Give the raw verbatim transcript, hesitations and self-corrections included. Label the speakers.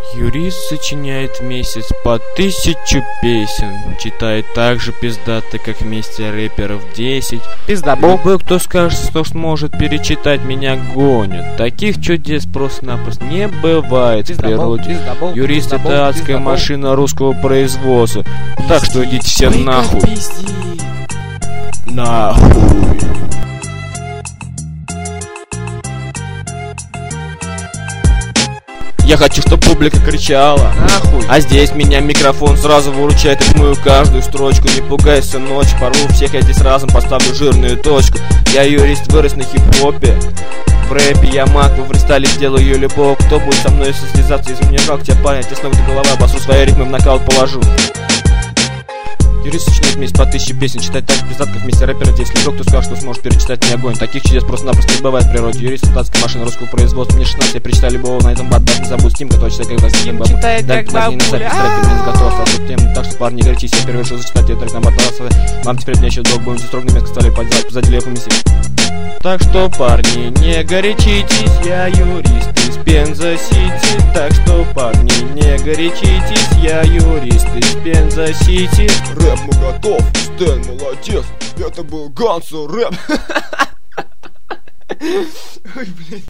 Speaker 1: Юрист сочиняет в месяц по тысячу песен. Читает так же пиздато, как вместе рэперов десять.
Speaker 2: Пиздабол.
Speaker 1: Любой, кто скажет, что сможет перечитать, меня гонят. Таких чудес просто-напросто не бывает в природе.
Speaker 2: Пиздабол.
Speaker 1: Юрист —
Speaker 2: Пиздабол.
Speaker 1: это адская
Speaker 2: Пиздабол.
Speaker 1: машина русского производства. Так что идите все
Speaker 2: Ой,
Speaker 1: нахуй.
Speaker 2: как пиздит.
Speaker 1: Нахуй. Я хочу, чтобы публика кричала
Speaker 2: Нахуй.
Speaker 1: А здесь меня микрофон сразу выручает. Отмою каждую строчку, не пугайся ночь. Порву всех я здесь разом, поставлю жирную точку. Я юрист, вырос на хип-хопе. В рэпе я маг, во фристайле сделаю любого. Кто будет со мной состязаться, из меня жалко тебя, парень. Я с ног до головы обосру, свои ритмы в нокаут положу. Юрист сочиняет вместе по тысяче песен. Читать так же пиздат, как вместе рэперов здесь. Любой, кто скажет, что сможет перечитать, не огонь. Таких чудес просто-напросто не бывает в природе. Юрист — это адская машина русского производства. Мне шестнадцать, я перечитаю любого, на этом бат не забудь. Стим, который читает, когда Стим бабу.
Speaker 2: Читает, как
Speaker 1: даже не на запись
Speaker 2: бабуля.
Speaker 1: рэпер, не готов остаться тем. Так что, парни, не горячись, я первый решил зачитать этот трек на батарасовый. Вам теперь мне еще долго, будем строго на место стали подзад, позади левых месяц. Так что, парни, не горячитесь, я юрист из Пенза-Сити. Так что, парни, не горячитесь, я юрист из Пенза-Сити.
Speaker 3: Рэп, мы готов, Стэн, молодец. Это был Гансу рэп. Ой, блин.